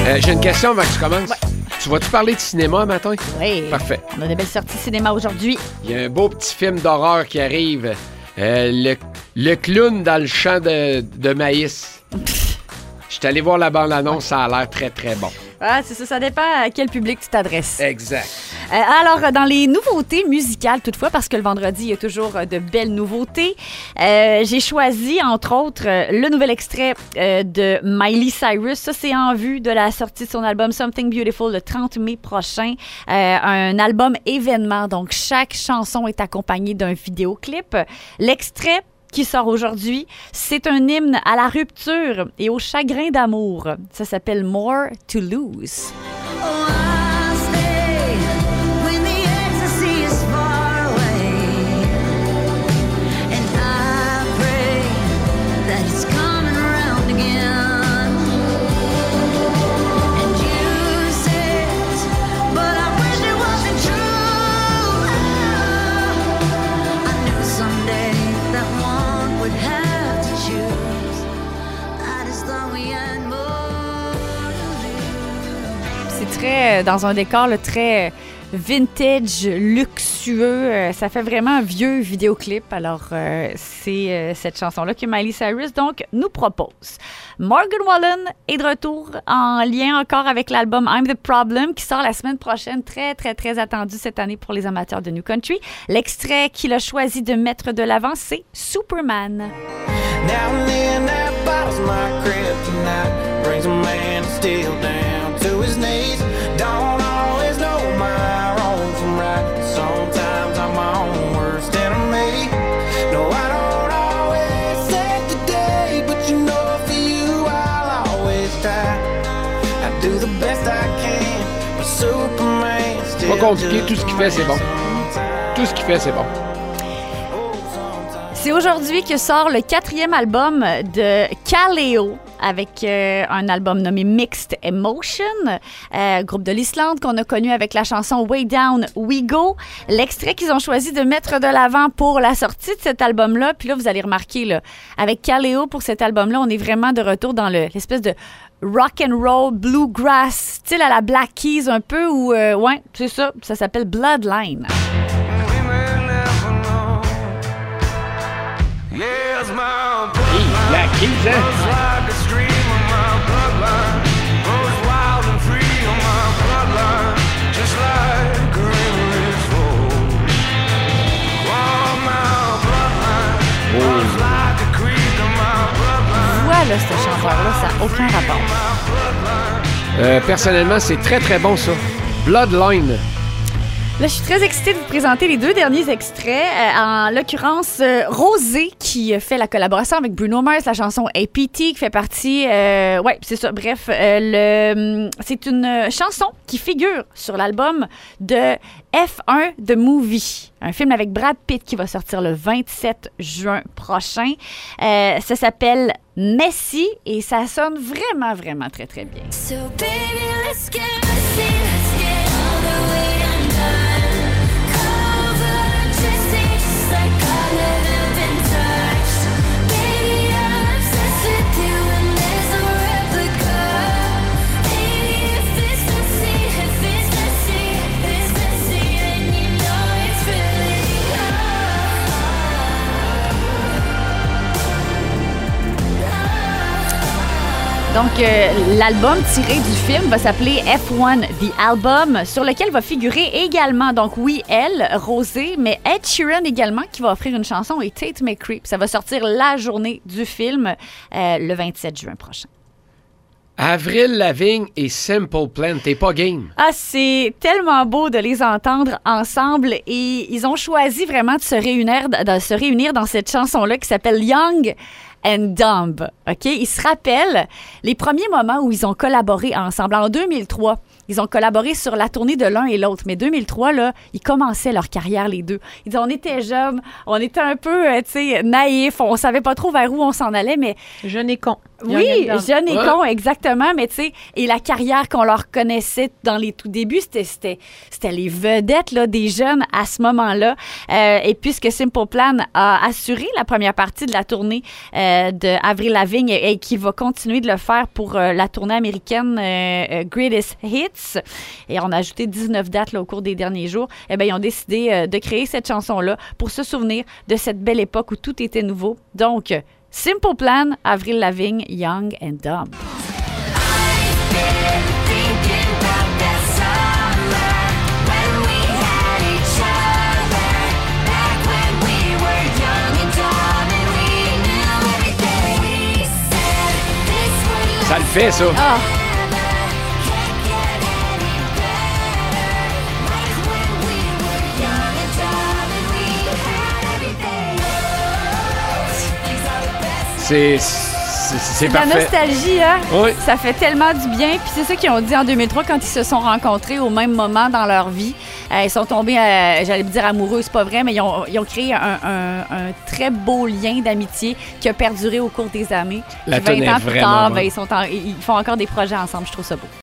J'ai une question avant que tu commences. Ouais. Tu vas-tu parler de cinéma matin? Oui. Parfait. On a des belles sorties cinéma aujourd'hui. Il y a un beau petit film d'horreur qui arrive. Le clown dans le champ de maïs. Je suis allé voir la bande-annonce, ça a l'air très, très bon. Ah, c'est ça, ça dépend à quel public tu t'adresses. Exact. Alors, dans les nouveautés musicales, toutefois, parce que le vendredi, il y a toujours de belles nouveautés, j'ai choisi, entre autres, le nouvel extrait de Miley Cyrus. Ça, c'est en vue de la sortie de son album Something Beautiful le 30 mai prochain. Un album événement, donc chaque chanson est accompagnée d'un vidéoclip. L'extrait qui sort aujourd'hui, c'est un hymne à la rupture et au chagrin d'amour. Ça s'appelle More to Lose. Dans un décor très vintage, luxueux. Ça fait vraiment un vieux vidéoclip. Alors, c'est cette chanson-là que Miley Cyrus donc nous propose. Morgan Wallen est de retour en lien encore avec l'album I'm the Problem qui sort la semaine prochaine. Très, très, très attendu cette année pour les amateurs de New Country. L'extrait qu'il a choisi de mettre de l'avant, c'est Superman. Now and then that bottle's my kryptonite, brings a man still down to his knees. Don't always know my wrong from right. Sometimes I'm my own worst enemy. No, I don't always save the day, but you know for you I'll always try. I do the best I can, but Superman still. Pas compliqué, tout ce qu'il fait, c'est bon. Tout ce qu'il fait, c'est bon. C'est aujourd'hui que sort le 4e album de Kaleo avec un album nommé Mixed Emotion, groupe de l'Islande qu'on a connu avec la chanson Way Down We Go. L'extrait qu'ils ont choisi de mettre de l'avant pour la sortie de cet album-là, puis là, vous allez remarquer, là, avec Kaleo pour cet album-là, on est vraiment de retour dans l'espèce de rock and roll, bluegrass, style à la Black Keys un peu, ou ouais, c'est ça, ça s'appelle Bloodline. La Keys, hein? Voilà, ce chanteur-là, ça n'a aucun rapport. Personnellement, c'est très, très bon, ça. Bloodline. Là, je suis très excitée de vous présenter les 2 derniers extraits. En l'occurrence, Rosé, qui fait la collaboration avec Bruno Mars, la chanson APT, qui fait partie... ouais, c'est ça. Bref, c'est une chanson qui figure sur l'album de F1 The Movie, un film avec Brad Pitt qui va sortir le 27 juin prochain. Ça s'appelle Messy et ça sonne vraiment, vraiment très, très bien. So baby, let's get messy, let's get all the way undone. Cover Jesse just like I've never been touched. Baby, I'm obsessed with you and there's no replica. Baby, if it's messy, then you know it's really Donc, l'album tiré du film va s'appeler F1 The Album, sur lequel va figurer également, donc oui, elle, Rosé, mais Ed Sheeran également, qui va offrir une chanson, et Tate McRae. Ça va sortir la journée du film, le 27 juin prochain. Avril Lavigne et Simple Plan, t'es pas game. Ah, c'est tellement beau de les entendre ensemble et ils ont choisi vraiment de se réunir dans cette chanson-là qui s'appelle Young and Dumb. OK? Ils se rappellent les premiers moments où ils ont collaboré ensemble. En 2003, ils ont collaboré sur la tournée de l'un et l'autre. Mais 2003, là, ils commençaient leur carrière, les deux. Ils disaient, on était jeunes, on était un peu, tu sais, naïfs, on savait pas trop vers où on s'en allait, mais... Jeune et con. Oui, jeune et con, exactement. Mais tu sais, et la carrière qu'on leur connaissait dans les tout débuts, c'était les vedettes là, des jeunes à ce moment-là. Et puisque Simple Plan a assuré la première partie de la tournée de Avril Lavigne et qui va continuer de le faire pour la tournée américaine Greatest Hits. Et on a ajouté 19 dates là, au cours des derniers jours. Eh bien, ils ont décidé de créer cette chanson-là pour se souvenir de cette belle époque où tout était nouveau. Donc, Simple Plan, Avril Lavigne, Young and Dumb. Ça le fait, ça. Ah! C'est de la parfait. nostalgie, hein? Oui. Ça fait tellement du bien. Puis c'est ça qu'ils ont dit en 2003 quand ils se sont rencontrés au même moment dans leur vie. Ils sont tombés, j'allais dire amoureux, c'est pas vrai, mais ils ont créé un très beau lien d'amitié qui a perduré au cours des années. La Puis 20 tonne est ans plus vraiment tard, bonne. ils font encore des projets ensemble. Je trouve ça beau.